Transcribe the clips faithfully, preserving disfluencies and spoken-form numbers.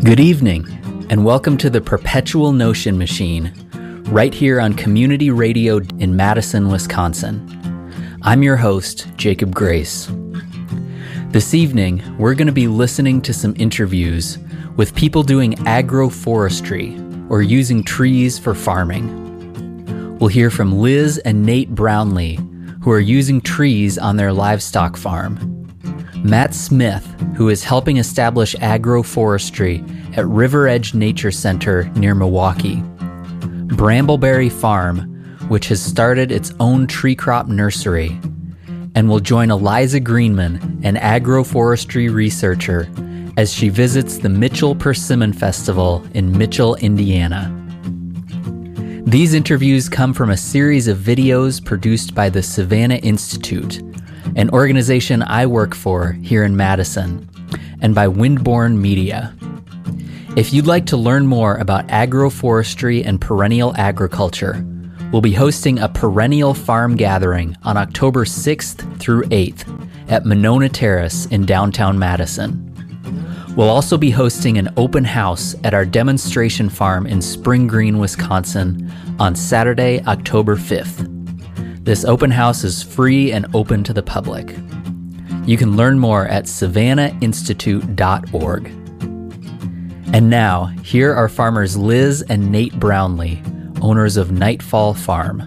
Good evening, and welcome to the Perpetual Notion Machine, right here on Community Radio in Madison, Wisconsin. I'm your host, Jacob Grace. This evening, we're going to be listening to some interviews with people doing agroforestry, or using trees for farming. We'll hear from Liz and Nate Brownlee, who are using trees on their livestock farm. Matt Smith, who is helping establish agroforestry at River Edge Nature Center near Milwaukee. Brambleberry Farm, which has started its own tree crop nursery. And we'll join Eliza Greenman, an agroforestry researcher, as she visits the Mitchell Persimmon Festival in Mitchell, Indiana. These interviews come from a series of videos produced by the Savannah Institute, an organization I work for here in Madison, and by Windborne Media. If you'd like to learn more about agroforestry and perennial agriculture, we'll be hosting a perennial farm gathering on October sixth through eighth at Monona Terrace in downtown Madison. We'll also be hosting an open house at our demonstration farm in Spring Green, Wisconsin on Saturday, October fifth. This open house is free and open to the public. You can learn more at savannah institute dot org. And now, here are farmers Liz and Nate Brownlee, owners of Nightfall Farm.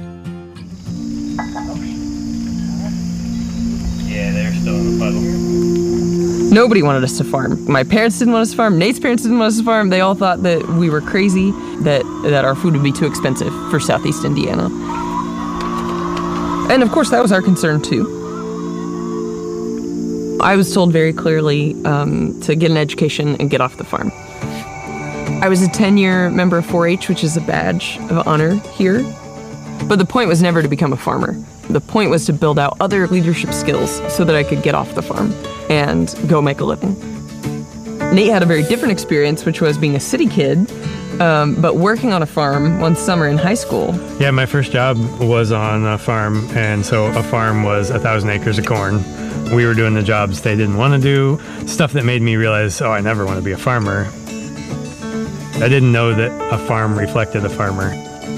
Yeah, they're still in the puddle. Nobody wanted us to farm. My parents didn't want us to farm. Nate's parents didn't want us to farm. They all thought that we were crazy, that, that our food would be too expensive for Southeast Indiana. And of course, that was our concern too. I was told very clearly um, to get an education and get off the farm. I was a ten-year member of four H, which is a badge of honor here. But the point was never to become a farmer. The point was to build out other leadership skills so that I could get off the farm and go make a living. Nate had a very different experience, which was being a city kid, um, but working on a farm one summer in high school. Yeah, my first job was on a farm, and so a farm was a thousand acres of corn. We were doing the jobs they didn't want to do, stuff that made me realize, oh, I never want to be a farmer. I didn't know that a farm reflected a farmer.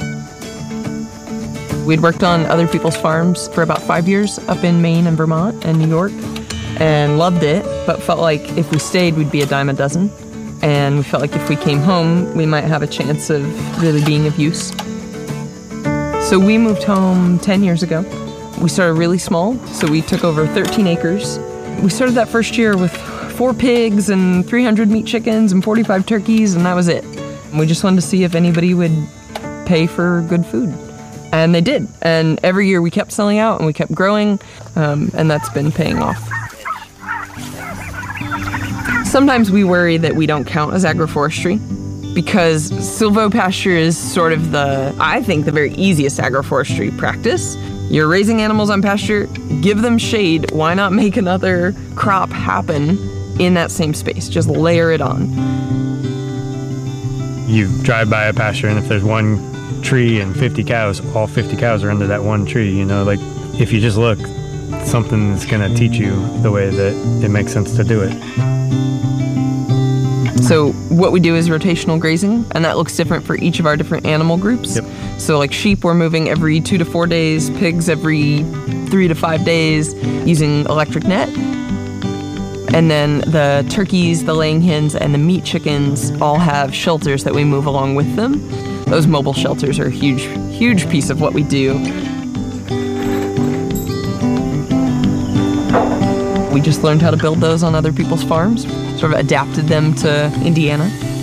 We'd worked on other people's farms for about five years up in Maine and Vermont and New York, and loved it, but felt like if we stayed, we'd be a dime a dozen. And we felt like if we came home, we might have a chance of really being of use. So we moved home ten years ago. We started really small, so we took over thirteen acres. We started that first year with four pigs and three hundred meat chickens and forty-five turkeys, and that was it. We just wanted to see if anybody would pay for good food. And they did. And every year we kept selling out and we kept growing, um, and that's been paying off. Sometimes we worry that we don't count as agroforestry because silvopasture is sort of the, I think, the very easiest agroforestry practice. You're raising animals on pasture, give them shade. Why not make another crop happen in that same space? Just layer it on. You drive by a pasture, and if there's one tree and fifty cows, all fifty cows are under that one tree. You know, like if you just look, something's going to teach you the way that it makes sense to do it. So what we do is rotational grazing, and that looks different for each of our different animal groups. Yep. So like sheep, we're moving every two to four days, pigs every three to five days using electric net. And then the turkeys, the laying hens, and the meat chickens all have shelters that we move along with them. Those mobile shelters are a huge, huge piece of what we do. We just learned how to build those on other people's farms, sort of adapted them to Indiana.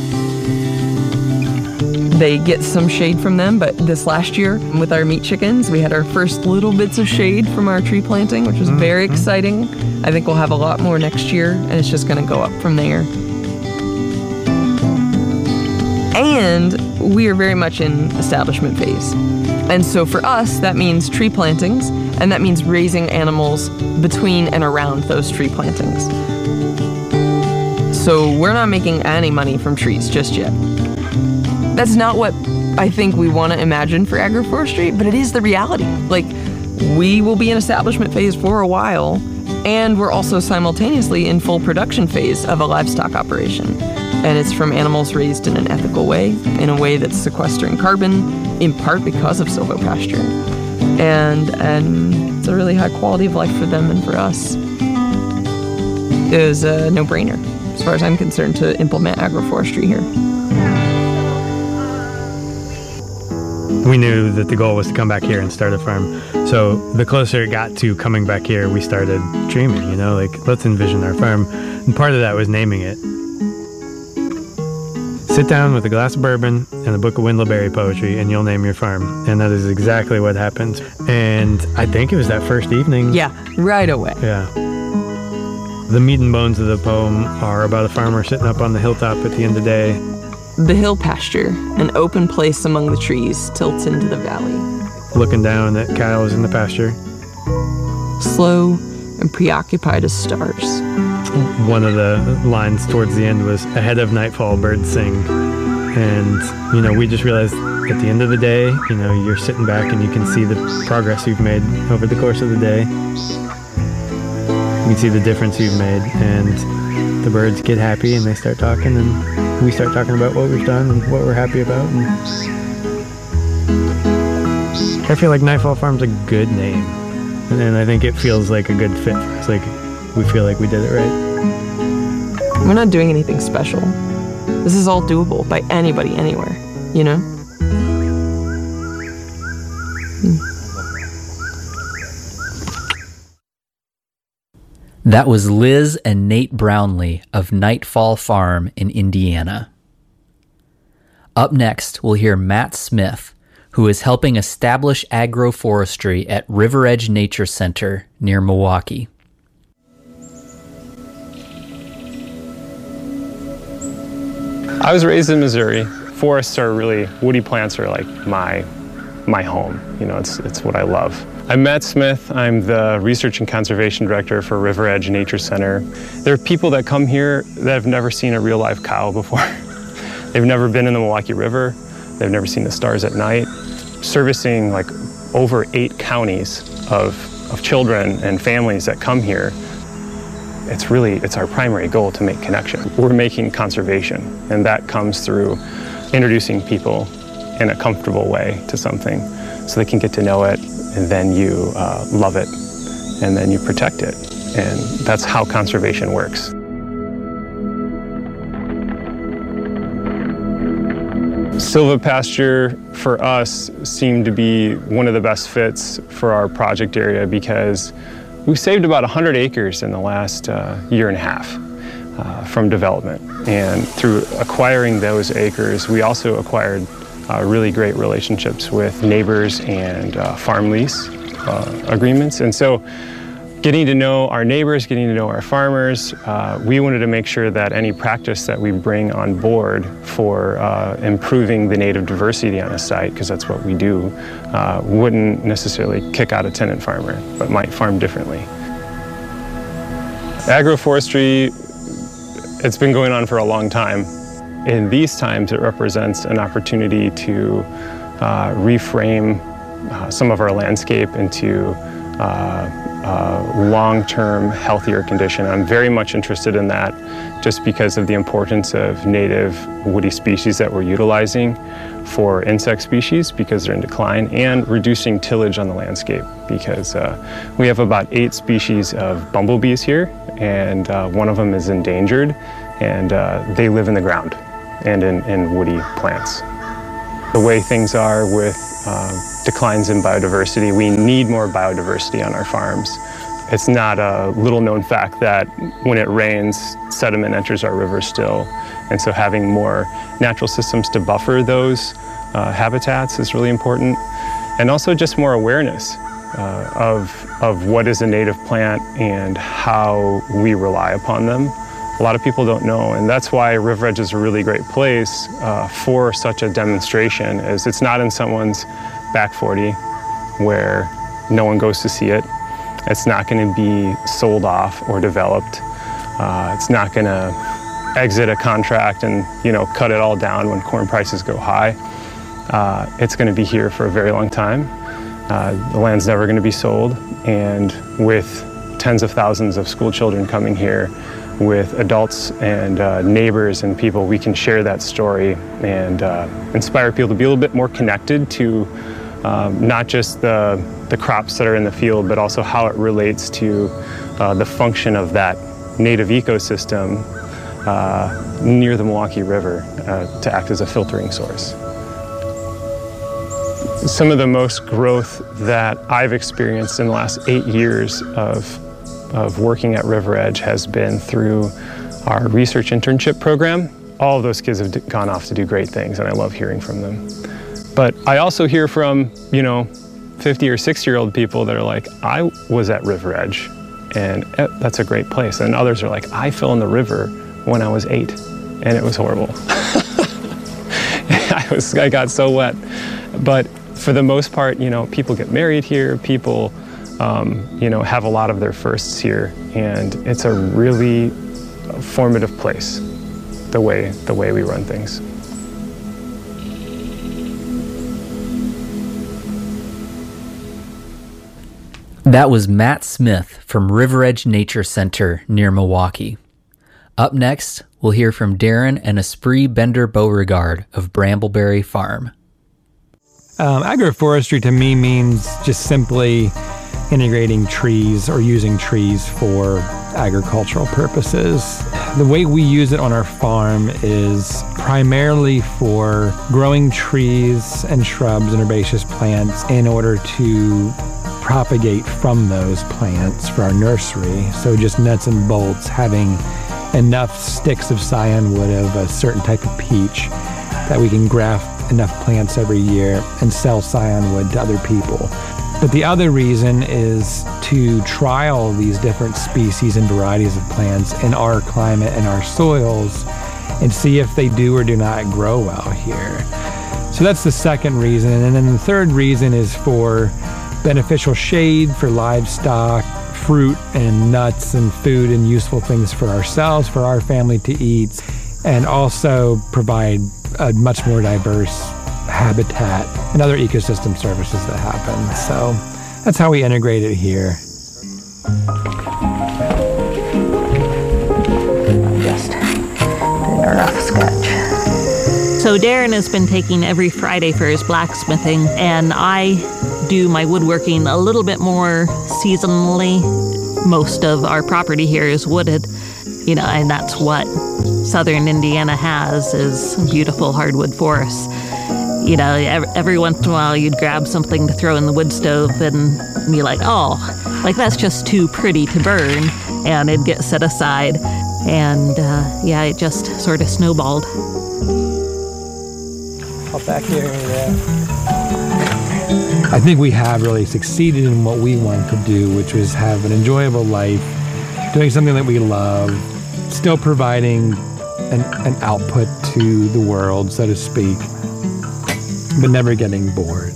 They get some shade from them, but this last year with our meat chickens, we had our first little bits of shade from our tree planting, which was very exciting. I think we'll have a lot more next year, and it's just going to go up from there. And we are very much in establishment phase. And so for us, that means tree plantings, and that means raising animals between and around those tree plantings. So we're not making any money from trees just yet. That's not what I think we want to imagine for agroforestry, but it is the reality. Like, we will be in establishment phase for a while, and we're also simultaneously in full production phase of a livestock operation. and it's from animals raised in an ethical way, in a way that's sequestering carbon, in part because of silvopasture. And, and it's a really high quality of life for them and for us. It was a no-brainer, as far as I'm concerned, to implement agroforestry here. We knew that the goal was to come back here and start a farm. So the closer it got to coming back here, we started dreaming, you know, like, let's envision our farm. And part of that was naming it. Sit down with a glass of bourbon and a book of Wendell Berry poetry and you'll name your farm. And that is exactly what happened. And I think it was that first evening. Yeah, right away. Yeah. The meat and bones of the poem are about a farmer sitting up on the hilltop at the end of the day. The hill pasture, an open place among the trees, tilts into the valley. Looking down at cows in the pasture. Slow and preoccupied as stars. One of the lines towards the end was, ahead of nightfall, birds sing. And, you know, we just realized at the end of the day, you know, you're sitting back and you can see the progress you've made over the course of the day. You can see the difference you've made, and the birds get happy and they start talking, and we start talking about what we've done and what we're happy about. And I feel like Nightfall Farm's a good name, and I think it feels like a good fit for us. Like, we feel like we did it right. We're not doing anything special. This is all doable by anybody, anywhere, you know? Hmm. That was Liz and Nate Brownlee of Nightfall Farm in Indiana. Up next, we'll hear Matt Smith, who is helping establish agroforestry at River Edge Nature Center near Milwaukee. I was raised in Missouri. Forests are really, woody plants are like my, my home. You know, it's, it's what I love. I'm Matt Smith. I'm the Research and Conservation Director for River Edge Nature Center. There are people that come here that have never seen a real live cow before. They've never been in the Milwaukee River. They've never seen the stars at night. Servicing like over eight counties of, of children and families that come here. It's really, it's our primary goal to make connection. We're making conservation, and that comes through introducing people in a comfortable way to something so they can get to know it, and then you uh, love it, and then you protect it. And that's how conservation works. Silvopasture for us seemed to be one of the best fits for our project area because we saved about one hundred acres in the last uh, year and a half uh, from development. And through acquiring those acres, we also acquired uh, really great relationships with neighbors and uh, farm lease uh, agreements. And so getting to know our neighbors, getting to know our farmers, uh, we wanted to make sure that any practice that we bring on board for uh, improving the native diversity on a site, because that's what we do, uh, wouldn't necessarily kick out a tenant farmer, but might farm differently. Agroforestry, it's been going on for a long time. In these times, it represents an opportunity to uh, reframe uh, some of our landscape into uh, uh, long-term, healthier condition. I'm very much interested in that just because of the importance of native woody species that we're utilizing for insect species because they're in decline, and reducing tillage on the landscape because uh, we have about eight species of bumblebees here, and uh, one of them is endangered, and uh, they live in the ground and in, in woody plants. The way things are with uh, declines in biodiversity, we need more biodiversity on our farms. It's not a little known fact that when it rains, sediment enters our rivers still. And so having more natural systems to buffer those uh, habitats is really important. And also just more awareness uh, of, of what is a native plant and how we rely upon them. A lot of people don't know, and that's why River Edge is a really great place uh, for such a demonstration, is it's not in someone's back forty where no one goes to see it. It's not going to be sold off or developed. Uh, it's not going to exit a contract and, you know, cut it all down when corn prices go high. Uh, it's going to be here for a very long time. Uh, the land's never going to be sold, and with tens of thousands of school children coming here, with adults and uh, neighbors and people, we can share that story and uh, inspire people to be a little bit more connected to um, not just the, the crops that are in the field, but also how it relates to uh, the function of that native ecosystem uh, near the Milwaukee River uh, to act as a filtering source. Some of the most growth that I've experienced in the last eight years of of working at River Edge has been through our research internship program. All of those kids have gone off to do great things, and I love hearing from them. But I also hear from, you know, fifty or sixty year old people that are like, I was at River Edge, and that's a great place. And others are like, I fell in the river when I was eight, and it was horrible. I was, I got so wet. But for the most part, you know, people get married here, people Um, you know, have a lot of their firsts here, and it's a really formative place, the way, the way we run things. That was Matt Smith from River Edge Nature Center near Milwaukee. Up next, we'll hear from Darren and Esprit Bender-Beauregard of Brambleberry Farm. Um, agroforestry to me means just simply integrating trees or using trees for agricultural purposes. The way we use it on our farm is primarily for growing trees and shrubs and herbaceous plants in order to propagate from those plants for our nursery. So just nuts and bolts, having enough sticks of scionwood of a certain type of peach that we can graft enough plants every year and sell scionwood to other people. But the other reason is to trial these different species and varieties of plants in our climate and our soils and see if they do or do not grow well here. So that's the second reason. And then the third reason is for beneficial shade for livestock, fruit and nuts and food and useful things for ourselves, for our family to eat, and also provide a much more diverse habitat and other ecosystem services that happen. So that's how we integrate it here. Just did a rough sketch. So Darren has been taking every Friday for his blacksmithing, and I do my woodworking a little bit more seasonally. Most of our property here is wooded, you know, and that's what southern Indiana has, is beautiful hardwood forests. You know, every, every once in a while you'd grab something to throw in the wood stove and be like, oh, like that's just too pretty to burn, and it'd get set aside. And uh, yeah, it just sort of snowballed. Up back here, yeah. I think we have really succeeded in what we wanted to do, which was have an enjoyable life, doing something that we love, still providing an, an output to the world, so to speak, but never getting bored.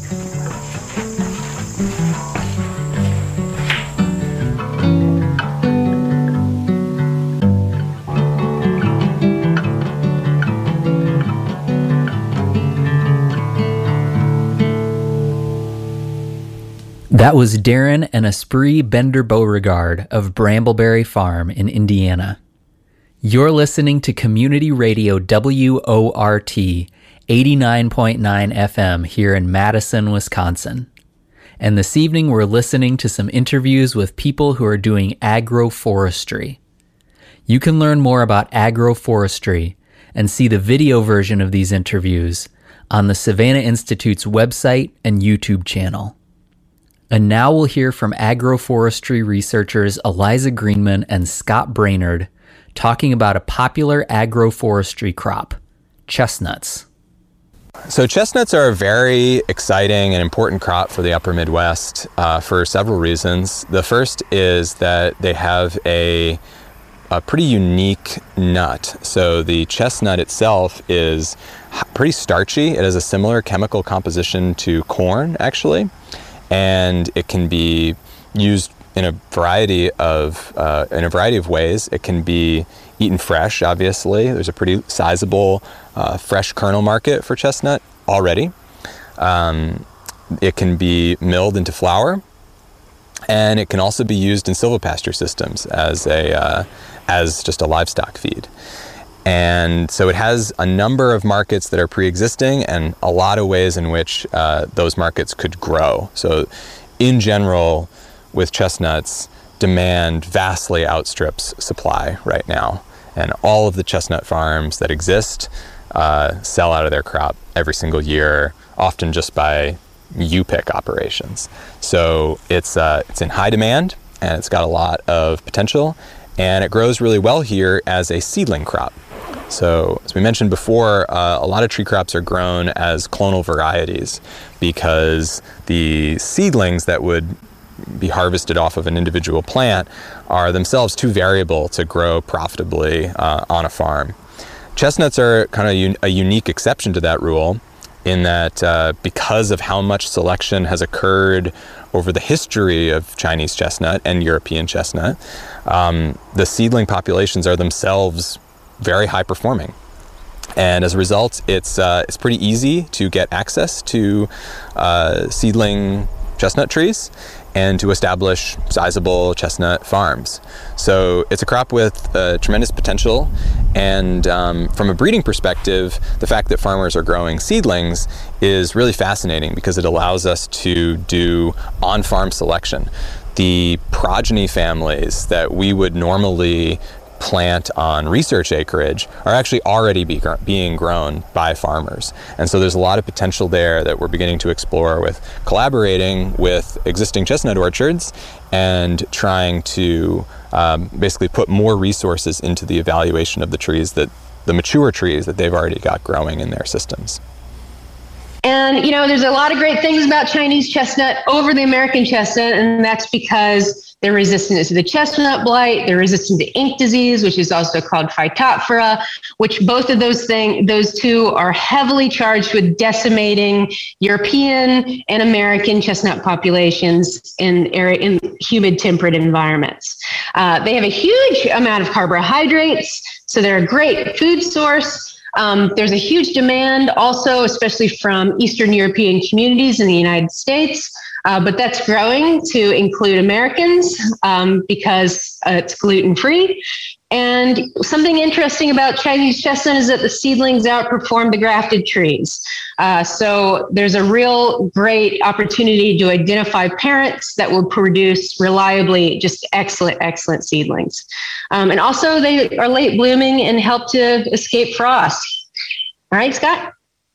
That was Darren and Esprit Bender-Beauregard of Brambleberry Farm in Indiana. You're listening to Community Radio W O R T eighty-nine point nine F M here in Madison, Wisconsin. And this evening we're listening to some interviews with people who are doing agroforestry. You can learn more about agroforestry and see the video version of these interviews on the Savannah Institute's website and YouTube channel. And now we'll hear from agroforestry researchers Eliza Greenman and Scott Brainerd talking about a popular agroforestry crop, chestnuts. So chestnuts are a very exciting and important crop for the upper Midwest uh, for several reasons. The first is that they have a, a pretty unique nut. So the chestnut itself is pretty starchy. It has a similar chemical composition to corn, actually. And it can be used in a variety of uh, in a variety of ways. It can be eaten fresh, obviously. There's a pretty sizable uh, fresh kernel market for chestnut already. Um, it can be milled into flour. And it can also be used in silvopasture systems as a uh, as just a livestock feed. And so it has a number of markets that are pre-existing and a lot of ways in which uh, those markets could grow. So in general, with chestnuts, demand vastly outstrips supply right now. And all of the chestnut farms that exist uh, sell out of their crop every single year, often just by U-pick operations. So it's, uh, it's in high demand, and it's got a lot of potential, and it grows really well here as a seedling crop. So as we mentioned before, uh, a lot of tree crops are grown as clonal varieties because the seedlings that would be harvested off of an individual plant are themselves too variable to grow profitably uh, on a farm. Chestnuts are kind of un- a unique exception to that rule in that uh, because of how much selection has occurred over the history of Chinese chestnut and European chestnut, um, the seedling populations are themselves very high performing. And as a result, it's uh, it's pretty easy to get access to uh, seedling chestnut trees and to establish sizable chestnut farms. So it's a crop with uh, tremendous potential. And um, from a breeding perspective, the fact that farmers are growing seedlings is really fascinating because it allows us to do on-farm selection. The progeny families that we would normally plant on research acreage are actually already be gr- being grown by farmers. And so there's a lot of potential there that we're beginning to explore with collaborating with existing chestnut orchards and trying to um, basically put more resources into the evaluation of the trees that the mature trees that they've already got growing in their systems. And, you know, there's a lot of great things about Chinese chestnut over the American chestnut, and that's because they're resistant to the chestnut blight, they're resistant to ink disease, which is also called Phytophthora, which both of those things, those two are heavily charged with decimating European and American chestnut populations in, area, in humid temperate environments. Uh, they have a huge amount of carbohydrates, so they're a great food source. Um, there's a huge demand also, especially from Eastern European communities in the United States, uh, but that's growing to include Americans um, because uh, it's gluten-free. And something interesting about Chinese chestnut is that the seedlings outperform the grafted trees. Uh, so there's a real great opportunity to identify parents that will produce reliably just excellent, excellent seedlings. Um, and also they are late blooming and help to escape frost. All right, Scott?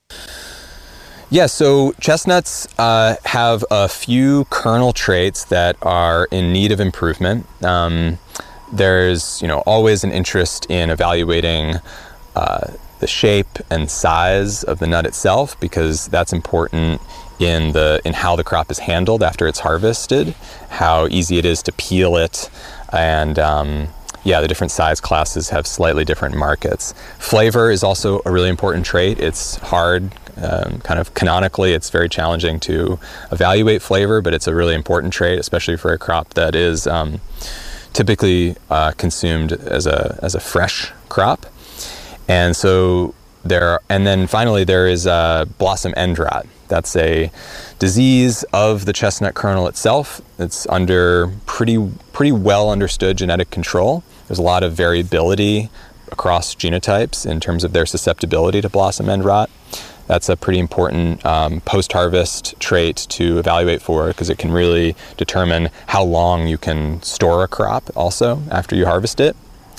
Yeah, so chestnuts uh, have a few kernel traits that are in need of improvement. Um, There's, you know, always an interest in evaluating uh, the shape and size of the nut itself because that's important in the in how the crop is handled after it's harvested, how easy it is to peel it, and um, yeah, the different size classes have slightly different markets. Flavor is also a really important trait. It's hard, um, kind of canonically, it's very challenging to evaluate flavor, but it's a really important trait, especially for a crop that is um, typically uh, consumed as a as a fresh crop. And so there, and then finally there is uh, blossom end rot. That's a disease of the chestnut kernel itself. It's under pretty pretty well understood genetic control. There's a lot of variability across genotypes in terms of their susceptibility to blossom end rot. That's a pretty important um, post-harvest trait to evaluate for because it can really determine how long you can store a crop also after you harvest it.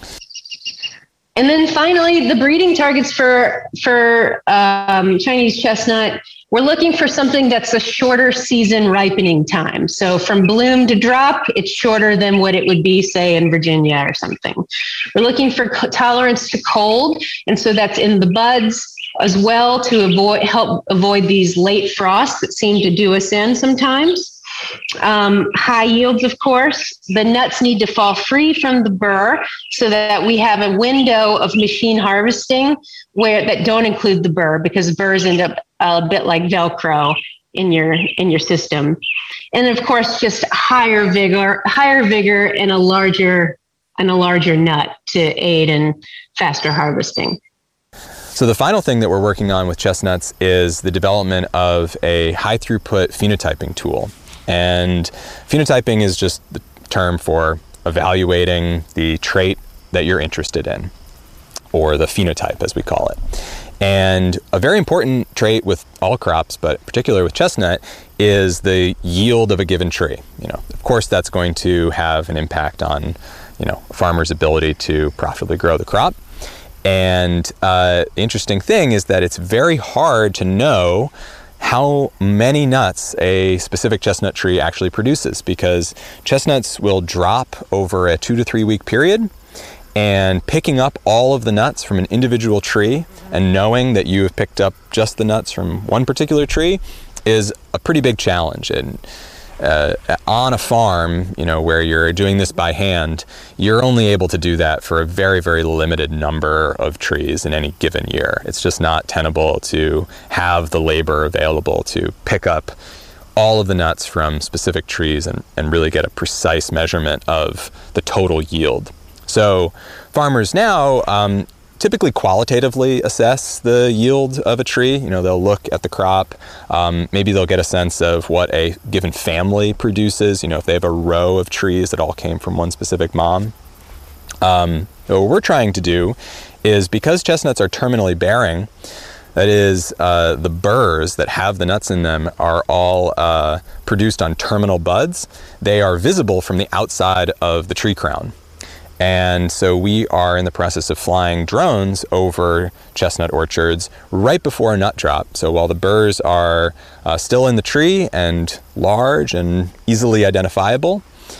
And then finally, the breeding targets for, for um, Chinese chestnut, we're looking for something that's a shorter season ripening time. So from bloom to drop, it's shorter than what it would be, say, in Virginia or something. We're looking for co- tolerance to cold, and so that's in the buds as well to avoid help avoid these late frosts that seem to do us in sometimes. Um, high yields, of course. The nuts need to fall free from the burr so that we have a window of machine harvesting where that don't include the burr because burrs end up a bit like Velcro in your in your system. And of course, just higher vigor, higher vigor and a larger and a larger nut to aid in faster harvesting. So the final thing that we're working on with chestnuts is the development of a high throughput phenotyping tool. And phenotyping is just the term for evaluating the trait that you're interested in, or the phenotype as we call it. And a very important trait with all crops, but particularly with chestnut, is the yield of a given tree. You know, of course, that's going to have an impact on, you know, a farmer's ability to profitably grow the crop. And uh, the interesting thing is that it's very hard to know how many nuts a specific chestnut tree actually produces, because chestnuts will drop over a two to three week period. And picking up all of the nuts from an individual tree and knowing that you have picked up just the nuts from one particular tree is a pretty big challenge. And uh, on a farm, you know, where you're doing this by hand, you're only able to do that for a very, very limited number of trees in any given year. It's just not tenable to have the labor available to pick up all of the nuts from specific trees and, and really get a precise measurement of the total yield. So farmers now um, typically qualitatively assess the yield of a tree. You know, they'll look at the crop. Um, maybe they'll get a sense of what a given family produces. You know, if they have a row of trees that all came from one specific mom. Um, what we're trying to do is, because chestnuts are terminally bearing, that is, uh, the burrs that have the nuts in them are all uh, produced on terminal buds. They are visible from the outside of the tree crown. And so we are in the process of flying drones over chestnut orchards right before a nut drop. So while the burrs are uh, still in the tree and large and easily identifiable,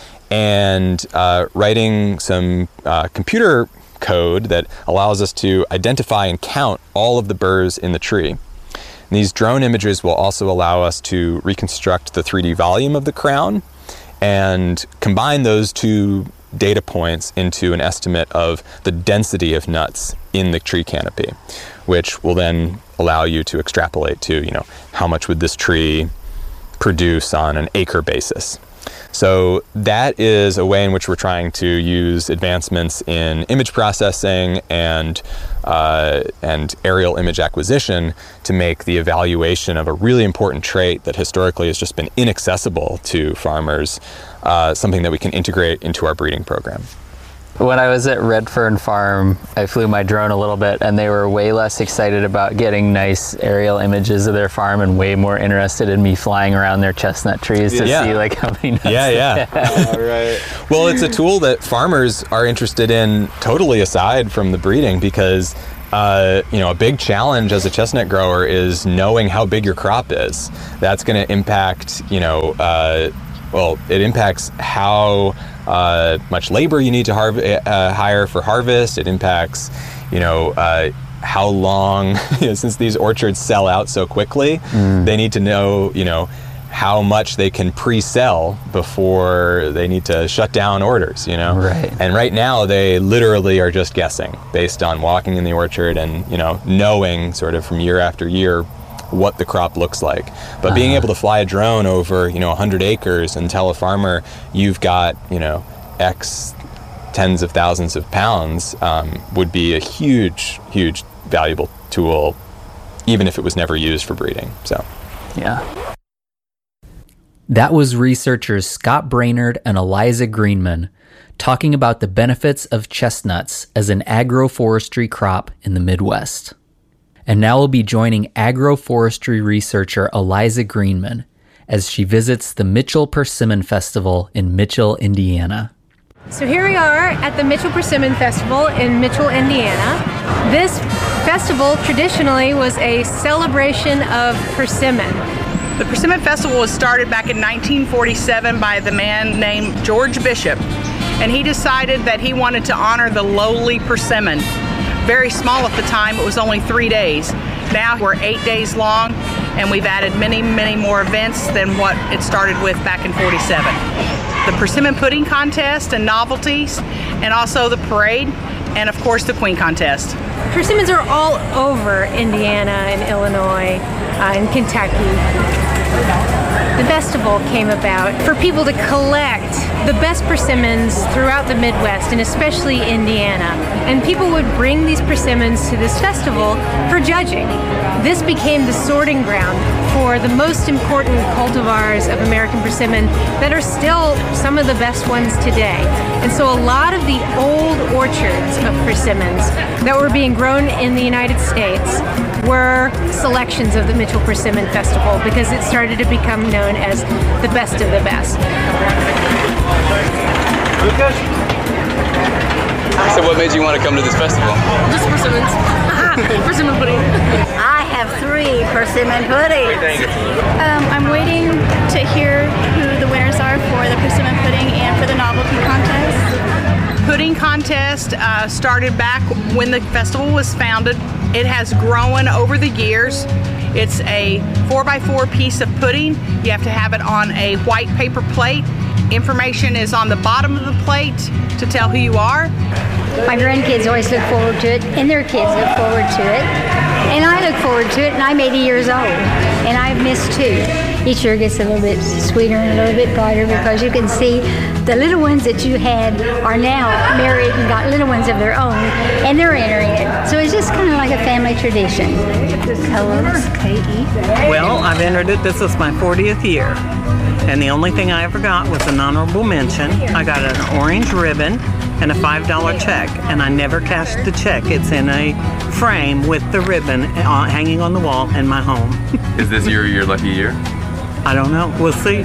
and uh, writing some uh, computer code that allows us to identify and count all of the burrs in the tree. And these drone images will also allow us to reconstruct the three D volume of the crown and combine those two data points into an estimate of the density of nuts in the tree canopy, which will then allow you to extrapolate to, you know, how much would this tree produce on an acre basis. So that is a way in which we're trying to use advancements in image processing and uh, and aerial image acquisition to make the evaluation of a really important trait that historically has just been inaccessible to farmers uh, something that we can integrate into our breeding program. When I was at Redfern Farm, I flew my drone a little bit, and they were way less excited about getting nice aerial images of their farm and way more interested in me flying around their chestnut trees to yeah. see like how many nuts yeah, yeah. they have. All right. Well, it's a tool that farmers are interested in totally aside from the breeding, because uh, you know, a big challenge as a chestnut grower is knowing how big your crop is. That's going to impact, you know, uh, well, it impacts how uh, much labor you need to harv- uh, hire for harvest. It impacts, you know, uh, how long, you know, since these orchards sell out so quickly, mm. they need to know, you know, how much they can pre-sell before they need to shut down orders, you know? Right. And right now they literally are just guessing based on walking in the orchard and, you know, knowing sort of from year after year what the crop looks like. But being uh-huh. able to fly a drone over, you know, one hundred acres and tell a farmer you've got, you know, X tens of thousands of pounds um, would be a huge, huge valuable tool, even if it was never used for breeding. So, yeah. That was researchers Scott Brainerd and Eliza Greenman talking about the benefits of chestnuts as an agroforestry crop in the Midwest. And now we'll be joining agroforestry researcher Eliza Greenman as she visits the Mitchell Persimmon Festival in Mitchell, Indiana. So here we are at the Mitchell Persimmon Festival in Mitchell, Indiana. This festival traditionally was a celebration of persimmon. The Persimmon Festival was started back in nineteen forty-seven by the man named George Bishop, and he decided that he wanted to honor the lowly persimmon. Very small at the time, it was only three days. Now we're eight days long, and we've added many, many more events than what it started with back in forty-seven. The persimmon pudding contest and novelties, and also the parade, and of course the queen contest. Persimmons are all over Indiana and Illinois uh, and Kentucky. The festival came about for people to collect the best persimmons throughout the Midwest and especially Indiana. And people would bring these persimmons to this festival for judging. This became the sorting ground for the most important cultivars of American persimmon that are still some of the best ones today. And so a lot of the old orchards of persimmons that were being grown in the United States were selections of the Mitchell Persimmon Festival because it started to become known as the best of the best. So what made you want to come to this festival? Just persimmons. Persimmon pudding. I have three persimmon puddings. Um, I'm waiting to hear who the winners are for the persimmon pudding and for the novelty contest. Pudding contest uh, started back when the festival was founded. It has grown over the years. It's a four by four piece of pudding. You have to have it on a white paper plate. Information is on the bottom of the plate to tell who you are. My grandkids always look forward to it, and their kids look forward to it. And I look forward to it, and I'm eighty years old, and I've missed two. Each year gets a little bit sweeter and a little bit brighter because you can see the little ones that you had are now married and got little ones of their own, and they're entering it. So it's just kind of like a family tradition. Colors, K E. Well, I've entered it. This is my fortieth year. And the only thing I ever got was an honorable mention. I got an orange ribbon and a five dollar check, and I never cashed the check. It's in a frame with the ribbon hanging on the wall in my home. Is this your, your lucky year? I don't know. We'll see.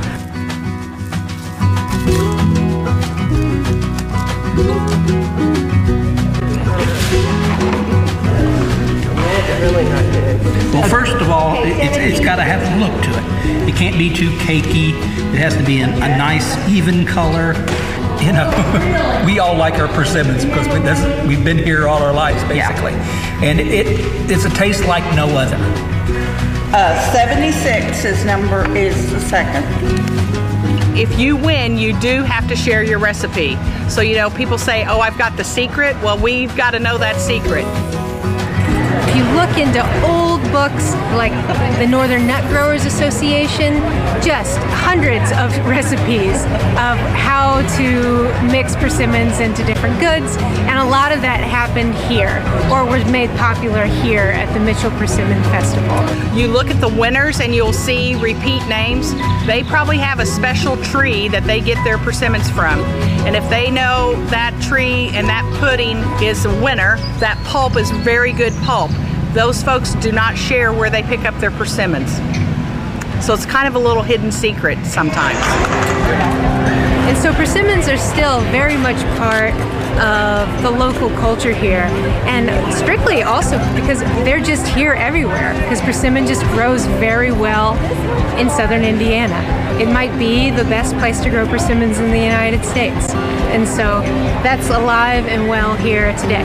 Well, first of all, it, it's, it's got to have a look to it. It can't be too cakey. It has to be a, a nice, even color. You know, we all like our persimmons because we, that's, we've been here all our lives, basically. Yeah. And it, it it's a taste like no other. Uh, seventy-six is number is the second. If you win, you do have to share your recipe. So, you know, people say, oh, I've got the secret. Well, we've got to know that secret. If you look into old books like the Northern Nut Growers Association, just hundreds of recipes of how to mix persimmons into different goods, and a lot of that happened here or was made popular here at the Mitchell Persimmon Festival. You look at the winners and you'll see repeat names. They probably have a special tree that they get their persimmons from. And if they know that tree and that pudding is a winner, that pulp is very good pulp. Those folks do not share where they pick up their persimmons. So it's kind of a little hidden secret sometimes. And so persimmons are still very much part of the local culture here, and strictly also because they're just here everywhere, because persimmon just grows very well in southern Indiana. It might be the best place to grow persimmons in the United States, and so that's alive and well here today.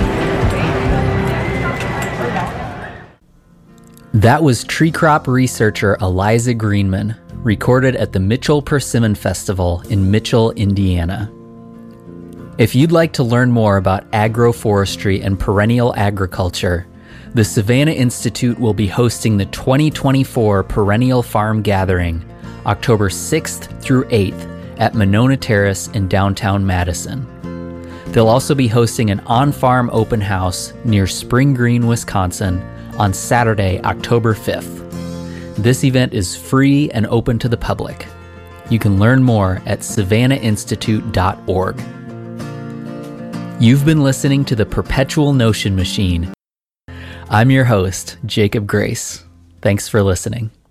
That was tree crop researcher Eliza Greenman, recorded at the Mitchell Persimmon Festival in Mitchell, Indiana. If you'd like to learn more about agroforestry and perennial agriculture, the Savannah Institute will be hosting the twenty twenty-four Perennial Farm Gathering, October sixth through eighth at Monona Terrace in downtown Madison. They'll also be hosting an on-farm open house near Spring Green, Wisconsin on Saturday, October fifth. This event is free and open to the public. You can learn more at savannah institute dot org. You've been listening to the Perpetual Notion Machine. I'm your host, Jacob Grace. Thanks for listening.